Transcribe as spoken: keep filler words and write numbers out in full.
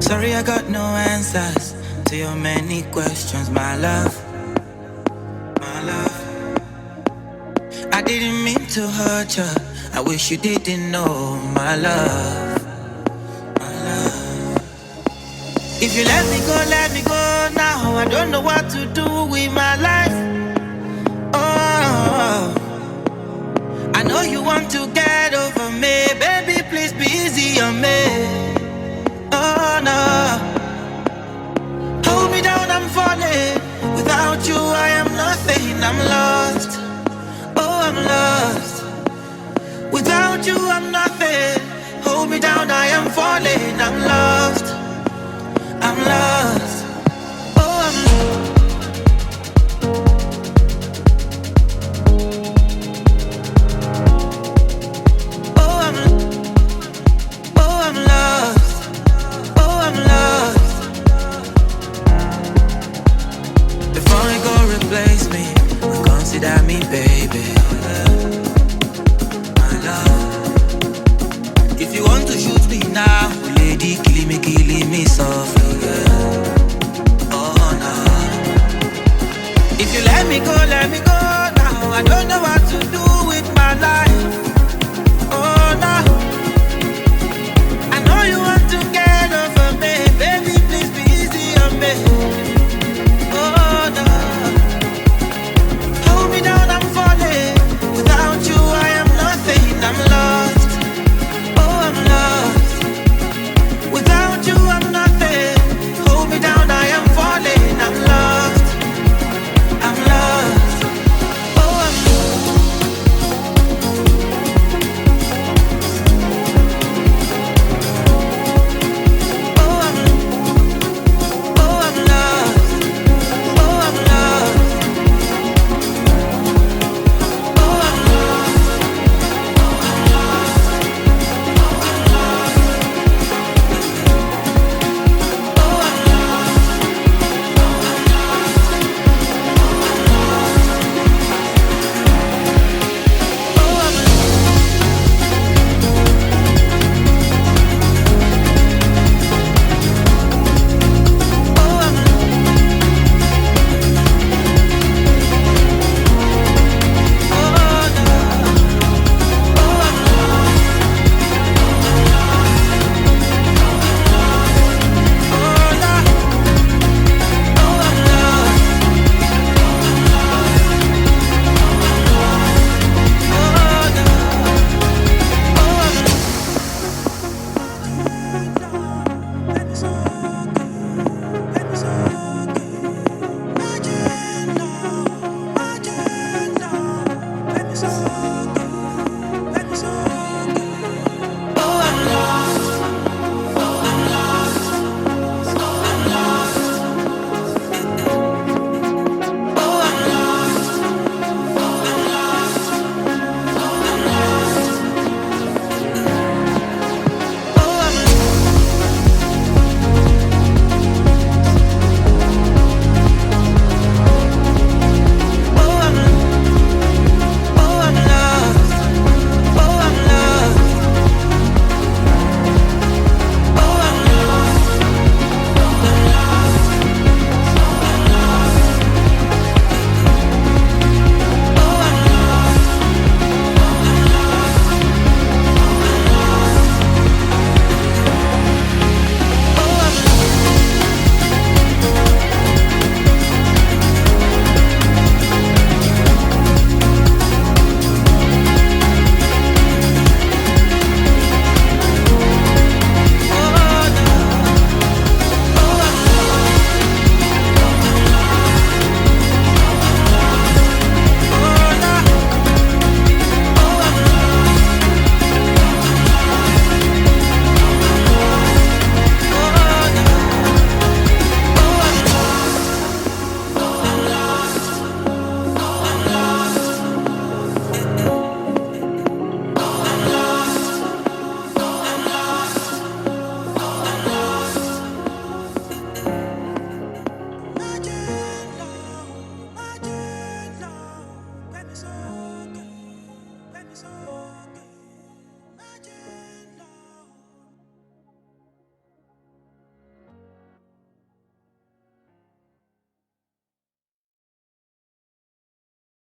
Sorry, I got no answers to your many questions, my love, my love. I didn't mean to hurt you. I wish you didn't know, my love, my love. If you let me go, let me go now. I don't know what to do with my life. Oh, I know you want to get over me, baby. Please be easy on me. Oh no, hold me down, I'm falling. Without you, I am nothing. I'm lost. Oh, I'm lost. Without you, I'm nothing. Hold me down, I am falling. I'm lost. I'm lost. Oh, I'm lost. Oh, I'm Oh, I'm lost. Oh, I'm lost. Before you go replace me, consider me, baby. My love. If you want to shoot me now, lady, kill me, kill me softly. Yeah. Oh no. If you let me go, let me go now. I don't know what to do.